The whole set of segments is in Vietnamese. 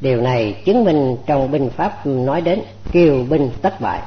Điều này chứng minh trong binh pháp nói đến kiêu binh tất bại.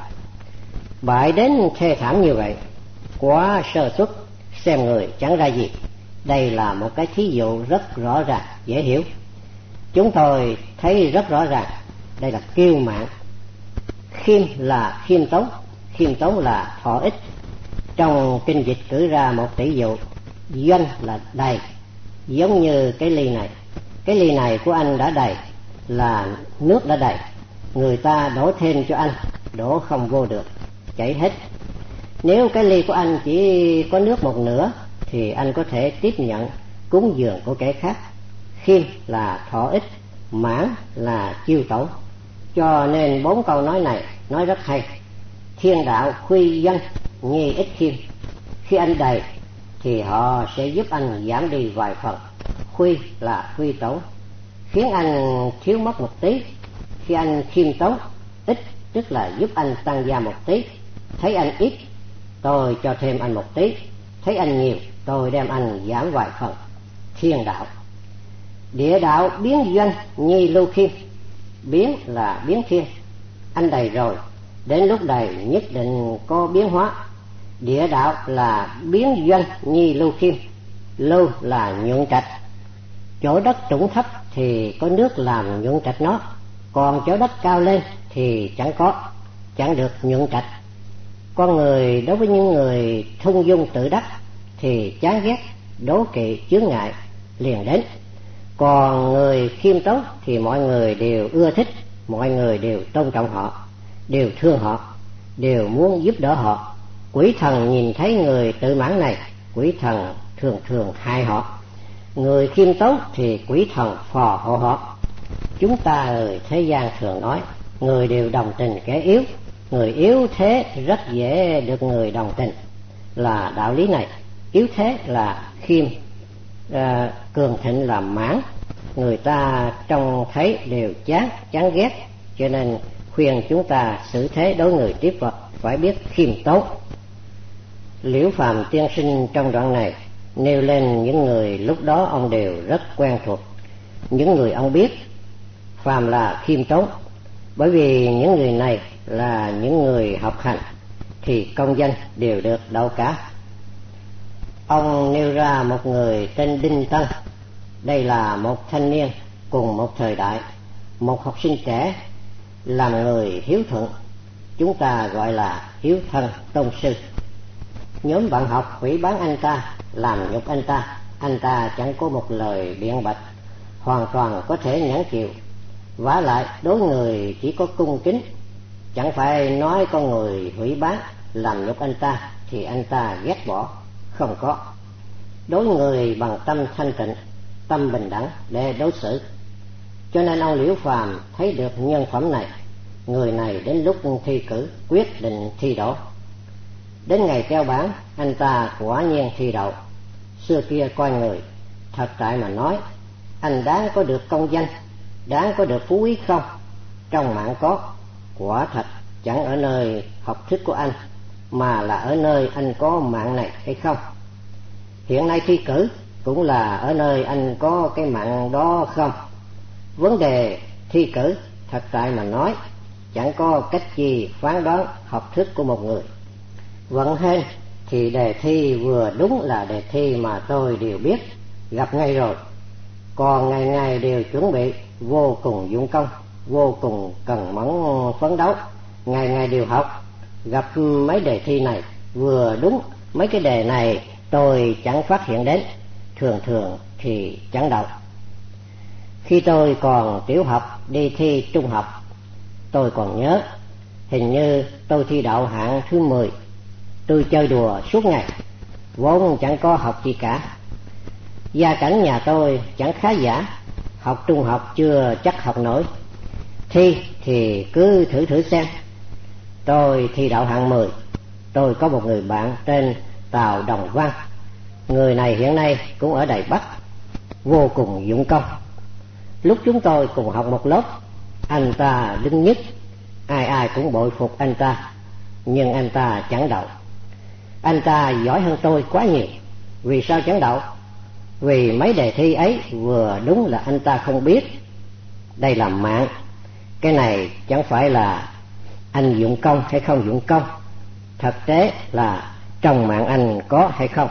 Bại đến thê thảm như vậy, quá sơ suất, xem người chẳng ra gì. Đây là một cái thí dụ rất rõ ràng, dễ hiểu. Chúng tôi thấy rất rõ ràng, đây là kiêu mạn. Khiêm là khiêm tốn là thọ ích. Trong kinh dịch cử ra một tỷ dụ, doanh là đầy, giống như cái ly này. Cái ly này của anh đã đầy, là nước đã đầy, người ta đổ thêm cho anh, đổ không vô được, chảy hết. Nếu cái ly của anh chỉ có nước một nửa thì anh có thể tiếp nhận cúng dường của kẻ khác. Khiêm là thọ ích, mãn là chiêu tẩu. Cho nên 4 câu nói này nói rất hay. Thiên đạo khuy doanh, nhi ích khiêm. Khi anh đầy thì họ sẽ giúp anh giảm đi vài phần. Khuy là khuy tẩu, khiến anh thiếu mất một tí. Khi anh khiêm tốn, ít tức là giúp anh tăng gia một tí. Thấy anh ít, tôi cho thêm anh một tí. Thấy anh nhiều, tôi đem anh giảm vài phần. Thiên đạo. Địa đạo biến doanh, nhi lưu khiêm. Biến là biến thiên. Anh đầy rồi, đến lúc đầy nhất định có biến hóa. Địa đạo là biến doanh, nhi lưu khiêm. Lưu là nhuận trạch. Chỗ đất trũng thấp thì có nước làm nhuận trạch nó, còn chỗ đất cao lên thì chẳng được nhuận trạch. Con người đối với những người thung dung tự đắc thì chán ghét, đố kỵ, chướng ngại liền đến. Còn người khiêm tốn thì mọi người đều ưa thích, mọi người đều tôn trọng họ, đều thương họ, đều muốn giúp đỡ họ. Quỷ thần nhìn thấy người tự mãn này, quỷ thần thường hại họ. Người khiêm tốn thì quỷ thần phò hộ họ. Chúng ta ở thế gian thường nói người đều đồng tình kẻ yếu, người yếu thế rất dễ được người đồng tình, là đạo lý này. Yếu thế là khiêm, cường thịnh là mãn. Người ta trông thấy đều chán ghét, cho nên khuyên chúng ta xử thế đối người tiếp vật phải biết khiêm tốn. Liễu Phàm tiên sinh trong đoạn này nêu lên những người lúc đó ông đều rất quen thuộc. Những người ông biết phàm là khiêm tốn, bởi vì những người này là những người học hành thì công danh đều được đậu cả. Ông nêu ra một người tên Đinh Tân. Đây là một thanh niên cùng một thời đại, một học sinh trẻ, làm người hiếu thuận, chúng ta gọi là hiếu thân tôn sư. Nhóm bạn học hủy bán anh ta, làm nhục anh ta chẳng có một lời biện bạch, hoàn toàn có thể nhẫn chịu. Vả lại đối người chỉ có cung kính, chẳng phải nói con người hủy bán làm nhục anh ta thì anh ta ghét bỏ, không có. Đối người bằng tâm thanh tịnh, tâm bình đẳng để đối xử. Cho nên ông Liễu Phàm thấy được nhân phẩm này. Người này đến lúc thi cử quyết định thi đỗ. Đến ngày treo bảng, anh ta quả nhiên thi đậu. Xưa kia coi người, thật tại mà nói, anh đáng có được công danh, đáng có được phú quý không? Trong mạng có, quả thật chẳng ở nơi học thức của anh, mà là ở nơi anh có mạng này hay không. Hiện nay thi cử cũng là ở nơi anh có cái mạng đó không. Vấn đề thi cử thật tại mà nói, chẳng có cách gì phán đoán học thức của một người. Vận hên thì đề thi vừa đúng là đề thi mà tôi đều biết, gặp ngay rồi. Còn ngày ngày đều chuẩn bị, vô cùng dụng công, vô cùng cần mẫn phấn đấu, ngày ngày đều học. Gặp mấy đề thi này vừa đúng, mấy cái đề này tôi chẳng phát hiện đến, thường thì chẳng đậu. Khi tôi còn tiểu học đi thi trung học, tôi còn nhớ, hình như tôi thi đậu hạng thứ 10. Tôi chơi đùa suốt ngày, vốn chẳng có học gì cả. Gia cảnh nhà tôi chẳng khá giả, học trung học chưa chắc học nổi. Thi thì cứ thử xem. Tôi thi đậu hạng 10. Tôi có một người bạn tên Tào Đồng Văn. Người này hiện nay cũng ở Đài Bắc, vô cùng dụng công. Lúc chúng tôi cùng học một lớp, anh ta đứng nhất, ai cũng bội phục anh ta, nhưng anh ta chẳng đậu. Anh ta giỏi hơn tôi quá nhiều. Vì sao chẳng đậu? Vì mấy đề thi ấy vừa đúng là anh ta không biết, đây là mạng. Cái này chẳng phải là anh dụng công hay không dụng công, thực tế là trong mạng anh có hay không.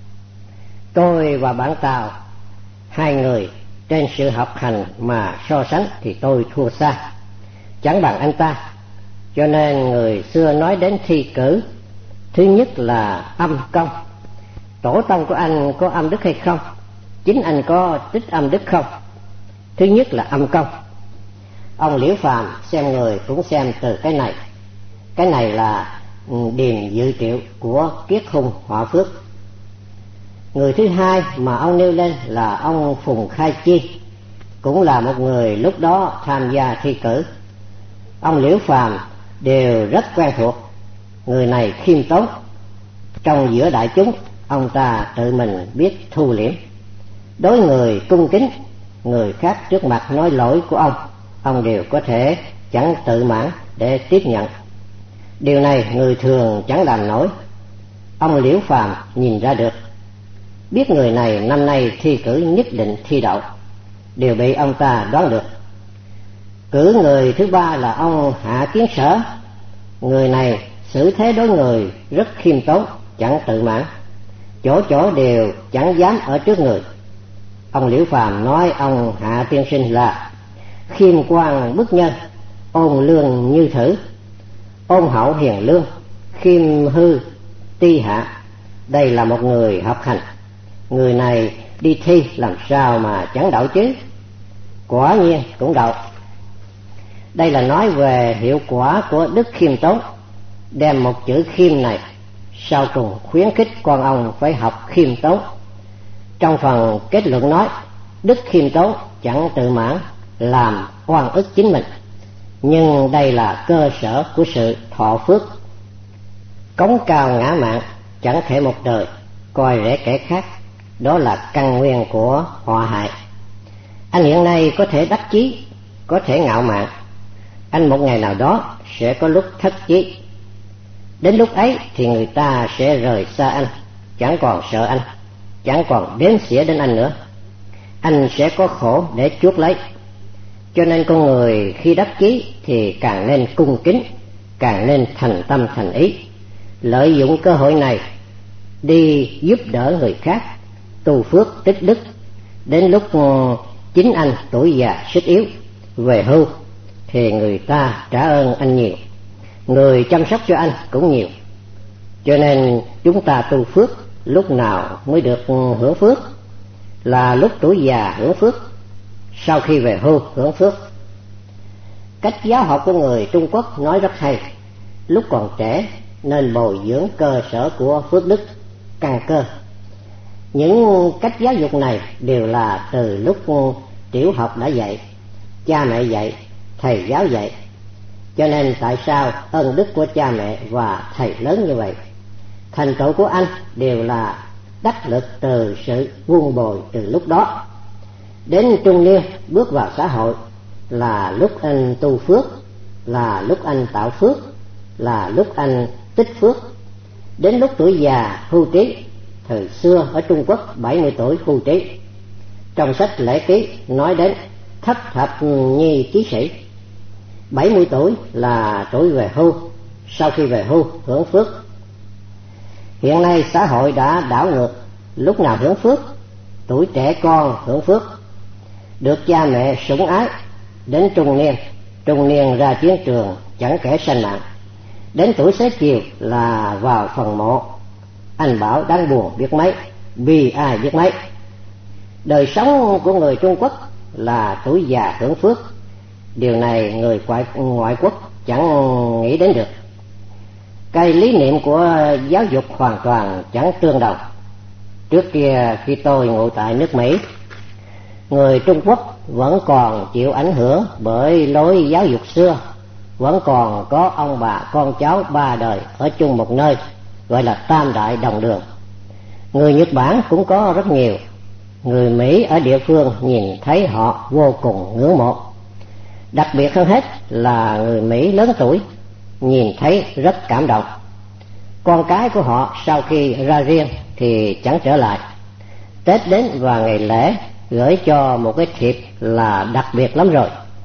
Tôi và bạn Tào, hai người trên sự học hành mà so sánh thì tôi thua xa, chẳng bằng anh ta. Cho nên người xưa nói đến thi cử, thứ nhất là âm công. Tổ tông của anh có âm đức hay không? Chính anh có tích âm đức không? Thứ nhất là âm công. Ông Liễu Phàm xem người cũng xem từ cái này. Cái này là điềm dự triệu của Kiết Hung họa phước. Người thứ hai mà ông nêu lên là ông Phùng Khai Chi, cũng là một người lúc đó tham gia thi cử. Ông Liễu Phàm đều rất quen thuộc. Người này khiêm tốn, trong giữa đại chúng ông ta tự mình biết thu liễm. Đối người cung kính, người khác trước mặt nói lỗi của ông đều có thể chẳng tự mãn để tiếp nhận. Điều này người thường chẳng làm nổi. Ông Liễu Phàm nhìn ra được, biết người này năm nay thi cử nhất định thi đậu, đều bị ông ta đoán được. Cử người thứ ba là ông Hạ Kiến Sở. Người này xử thế đối người rất khiêm tốn, chẳng tự mãn, chỗ chỗ đều chẳng dám ở trước người. Ông Liễu Phàm nói ông Hạ tiên sinh là khiêm quan bức nhân, ôn lương như thử, ôn hậu hiền lương, khiêm hư ti hạ. Đây là một người học hành, người này đi thi làm sao mà chẳng đậu chứ? Quả nhiên cũng đậu. Đây là nói về hiệu quả của đức khiêm tốn. Đem một chữ khiêm này sau cùng khuyến khích con ông phải học khiêm tốn. Trong phần kết luận nói đức khiêm tốn chẳng tự mãn, làm oan ức chính mình, nhưng đây là cơ sở của sự thọ phước. Cống cao ngã mạn, chẳng thể một đời coi rẻ kẻ khác, đó là căn nguyên của họa hại. Anh hiện nay có thể đắc chí, có thể ngạo mạn, anh một ngày nào đó sẽ có lúc thất chí. Đến lúc ấy thì người ta sẽ rời xa anh, chẳng còn sợ anh, chẳng còn đếm xỉa đến anh nữa. Anh sẽ có khổ để chuốc lấy. Cho nên con người khi đắc chí thì càng nên cung kính, càng nên thành tâm thành ý, lợi dụng cơ hội này đi giúp đỡ người khác, tu phước tích đức. Đến lúc chính anh tuổi già sức yếu, về hưu thì người ta trả ơn anh nhiều, người chăm sóc cho anh cũng nhiều. Cho nên chúng ta tu phước lúc nào mới được hưởng phước? Là lúc tuổi già hưởng phước, sau khi về hưu hưởng phước. Cách giáo học của người Trung Quốc nói rất hay. Lúc còn trẻ nên bồi dưỡng cơ sở của phước đức, căn cơ. Những cách giáo dục này đều là từ lúc tiểu học đã dạy, cha mẹ dạy, thầy giáo dạy. Cho nên tại sao ân đức của cha mẹ và thầy lớn như vậy? Thành tựu của anh đều là đắc lực từ sự vun bồi từ lúc đó. Đến trung niên bước vào xã hội là lúc anh tu phước, là lúc anh tạo phước, là lúc anh tích phước. Đến lúc tuổi già hưu trí, thời xưa ở Trung Quốc 70 tuổi hưu trí. Trong sách Lễ Ký nói đến thất thập nhi ký sĩ, 70 tuổi là tuổi về hưu, sau khi về hưu hưởng phước. Hiện nay xã hội đã đảo ngược, lúc nào hưởng phước? Tuổi trẻ con hưởng phước, được cha mẹ sủng ái. Đến trung niên ra chiến trường chẳng kẻ sanh mạng. Đến tuổi xế chiều là vào phần mộ. Anh bảo đáng buồn biết mấy, bi ai biết mấy. Đời sống của người Trung Quốc là tuổi già hưởng phước. Điều này người ngoại quốc chẳng nghĩ đến được. Cái lý niệm của giáo dục hoàn toàn chẳng tương đồng. Trước kia khi tôi ngụ tại nước Mỹ, người Trung Quốc vẫn còn chịu ảnh hưởng bởi lối giáo dục xưa, vẫn còn có ông bà con cháu ba đời ở chung một nơi, gọi là tam đại đồng đường. Người Nhật Bản cũng có rất nhiều. Người Mỹ ở địa phương nhìn thấy họ vô cùng ngưỡng mộ. Đặc biệt hơn hết là người Mỹ lớn tuổi, nhìn thấy rất cảm động. Con cái của họ sau khi ra riêng thì chẳng trở lại. Tết đến và ngày lễ gửi cho một cái thiệp là đặc biệt lắm rồi.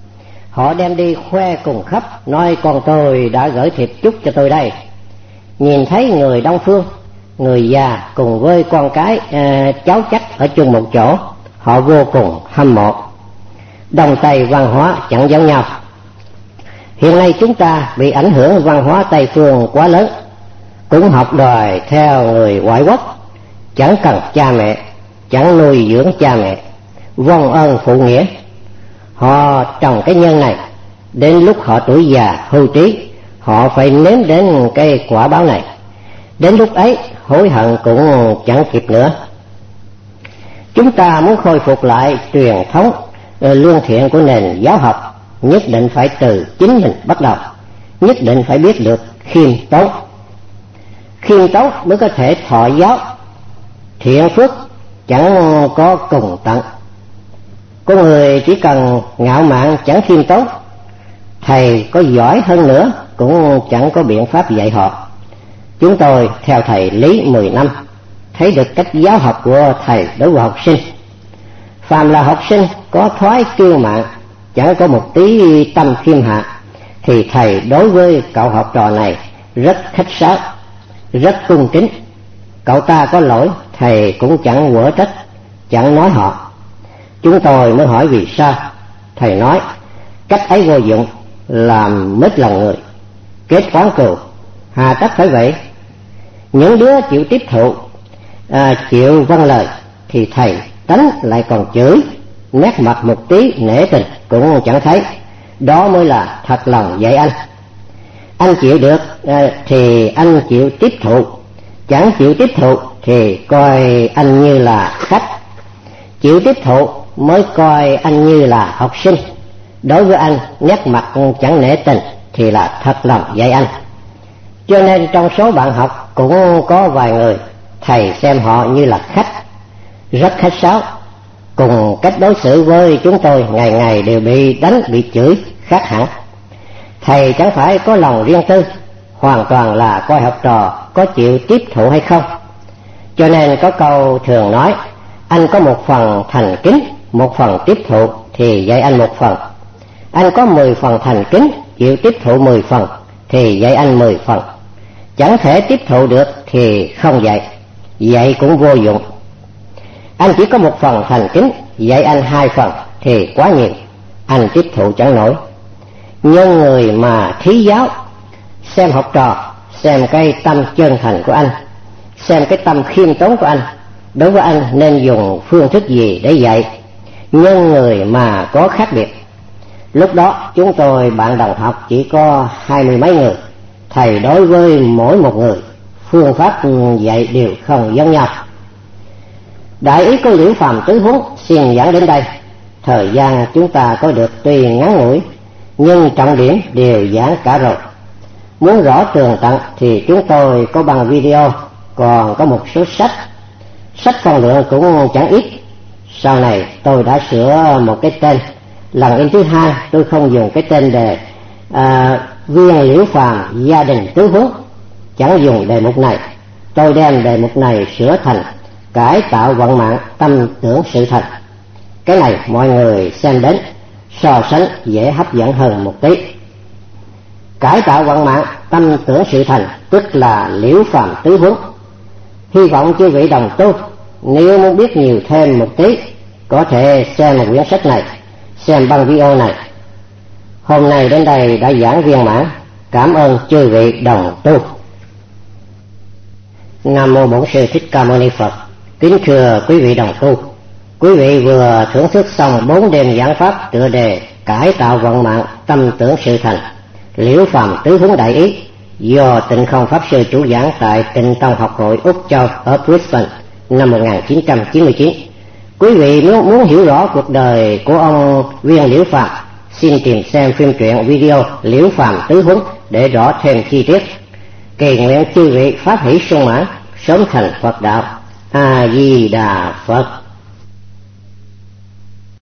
Họ đem đi khoe cùng khắp, nói con tôi đã gửi thiệp chúc cho tôi đây. Nhìn thấy người Đông phương, người già cùng với con cái cháu chắc ở chung một chỗ, họ vô cùng hâm mộ. Đông Tây văn hóa chẳng giống nhau. Hiện nay chúng ta bị ảnh hưởng văn hóa Tây phương quá lớn, cũng học đòi theo người ngoại quốc, chẳng cần cha mẹ, chẳng nuôi dưỡng cha mẹ, vong ơn phụ nghĩa. Họ trồng cái nhân này, đến lúc họ tuổi già hưu trí, họ phải nếm đến cái quả báo này. Đến lúc ấy hối hận cũng chẳng kịp nữa. Chúng ta muốn khôi phục lại truyền thống lương thiện của nền giáo học, nhất định phải từ chính mình bắt đầu, nhất định phải biết được khiêm tốn. Khiêm tốn mới có thể thọ giáo. Thiện phước chẳng có cùng tận. Con người chỉ cần ngạo mạn chẳng khiêm tốn, thầy có giỏi hơn nữa cũng chẳng có biện pháp dạy họ. Chúng tôi theo thầy Lý 10 năm, thấy được cách giáo học của thầy đối với học sinh. Phàm là học sinh có thoái kiêu mạn, chẳng có một tí tâm khiêm hạ, thì thầy đối với cậu học trò này rất khách sáo, rất cung kính. Cậu ta có lỗi thầy cũng chẳng quở trách, chẳng nói họ. Chúng tôi mới hỏi vì sao. Thầy nói cách ấy vô dụng, làm mất lòng người, kết oán cừu, hà tất phải vậy. Những đứa chịu tiếp thụ, chịu vâng lời thì thầy tránh lại còn chửi, nét mặt một tí nể tình cũng chẳng thấy. Đó mới là thật lòng dạy anh. Anh chịu được thì anh chịu tiếp thụ, chẳng chịu tiếp thụ thì coi anh như là khách. Chịu tiếp thụ mới coi anh như là học sinh. Đối với anh, nét mặt chẳng nể tình thì là thật lòng dạy anh. Cho nên trong số bạn học cũng có vài người thầy xem họ như là khách, rất khách sáo. Cùng cách đối xử với chúng tôi ngày ngày đều bị đánh, bị chửi khác hẳn. Thầy chẳng phải có lòng riêng tư, hoàn toàn là coi học trò có chịu tiếp thụ hay không. Cho nên có câu thường nói, anh có một phần thành kính, một phần tiếp thụ thì dạy anh một phần. Anh có 10 phần thành kính, chịu tiếp thụ 10 phần thì dạy anh 10 phần. Chẳng thể tiếp thụ được thì không dạy, dạy cũng vô dụng. Anh chỉ có một phần thành kính, dạy anh 2 phần thì quá nhiều, anh tiếp thụ chẳng nổi. Nhưng người mà thí giáo, xem học trò, xem cái tâm chân thành của anh, xem cái tâm khiêm tốn của anh, đối với anh nên dùng phương thức gì để dạy. Nhưng người mà có khác biệt. Lúc đó chúng tôi bạn đồng học chỉ có 20 mấy người, thầy đối với mỗi một người phương pháp dạy đều không giống nhau. Đại ý của Liễu Phàm tứ huấn xin giảng đến đây. Thời gian chúng ta có được tuy ngắn ngủi, nhưng trọng điểm đều giảng cả rồi. Muốn rõ tường tận thì chúng tôi có bằng video, còn có một số sách phong lượng cũng chẳng ít. Sau này tôi đã sửa một cái tên. Lần in thứ 2 tôi không dùng cái tên đề Viên Liễu Phàm gia đình tứ huấn, chẳng dùng đề mục này. Tôi đem đề mục này sửa thành cải tạo vận mạng tâm tưởng sự thật. Cái này mọi người xem đến so sánh dễ hấp dẫn hơn một tí. Cải tạo vận mạng tâm tưởng sự thành tức là Liễu Phàm tứ huấn. Hy vọng chư vị đồng tu nếu muốn biết nhiều thêm một tí có thể xem một quyển sách này, xem băng video này. Hôm nay đến đây đã giảng viên mãn. Cảm ơn chư vị đồng tu. Nam mô Bổn Sư Thích Ca Mâu Ni Phật. Kính thưa quý vị đồng tu, quý vị vừa thưởng thức xong 4 đêm giảng pháp tựa đề cải tạo vận mạng tâm tưởng sự thành, Liễu Phàm tứ huấn đại ý, do Tịnh Không Pháp Sư chủ giảng tại Tịnh Tông Học hội Úc Châu ở Brisbane năm 1999. Quý vị nếu muốn hiểu rõ cuộc đời của ông Viên Liễu Phàm, xin tìm xem phim truyện video Liễu Phàm tứ huấn để rõ thêm chi tiết. Kỳ nguyện chư vị pháp hỷ sung mãn, sớm thành Phật đạo. A Di Đà Phật.